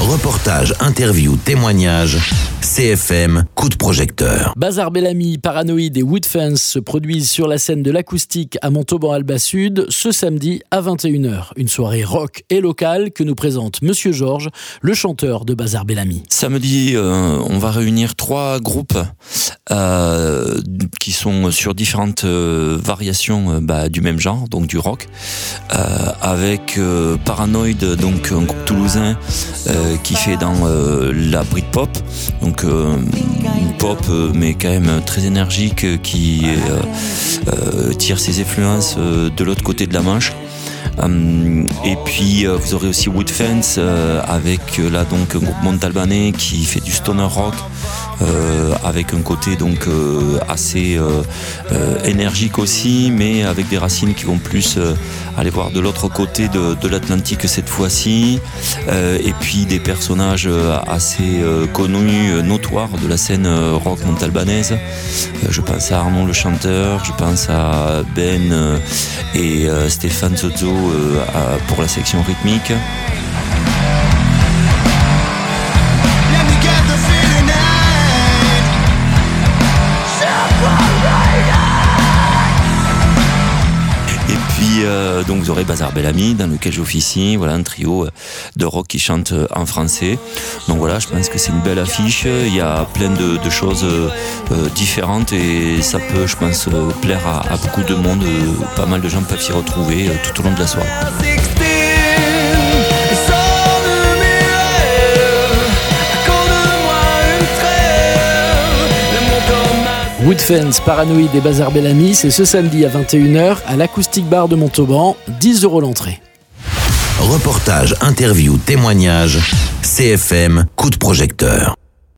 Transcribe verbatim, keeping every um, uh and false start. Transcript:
Reportage, interview, témoignage, C F M, coup de projecteur. Bazar Bellamy, Paranoid et Woodfence se produisent sur la scène de l'Acoustique à Montauban-Alba Sud ce samedi à vingt et une heures. Une soirée rock et locale que nous présente Monsieur Georges, le chanteur de Bazar Bellamy. Samedi, euh, on va réunir trois groupes euh, qui sont sur différentes euh, variations euh, bah, du même genre, donc du rock, euh, avec euh, Paranoid, donc un groupe toulousain euh, qui fait dans euh, la Britpop, donc euh, une pop euh, mais quand même très énergique, euh, qui euh, euh, tire ses influences euh, de l'autre côté de la Manche. Euh, et puis euh, vous aurez aussi Woodfence euh, avec euh, là donc un groupe montalbanais qui fait du stoner rock euh, avec un côté donc euh, assez euh, euh, énergique aussi, mais avec des racines qui vont plus euh, aller voir de l'autre côté de, de l'Atlantique cette fois-ci, euh, et puis des personnages euh, assez euh, connus, euh, notoires de la scène euh, rock montalbanaise. Euh, je pense à Arnaud le chanteur, je pense à Ben euh, et euh, Stéphane Zozo euh, à, pour la section rythmique. Et puis euh, donc vous aurez Bazar Bellamy dans lequel j'officie, voilà, un trio de rock qui chante en français. Donc voilà, je pense que c'est une belle affiche, il y a plein de, de choses euh, différentes et ça peut, je pense, euh, plaire à, à beaucoup de monde. Euh, pas mal de gens peuvent s'y retrouver euh, tout au long de la soirée. Woodfence, Paranoid et Bazar Bellamy, c'est ce samedi à vingt et une heures à l'Acoustique Bar de Montauban, dix euros l'entrée. Reportage, interview, témoignage, C F M, coup de projecteur.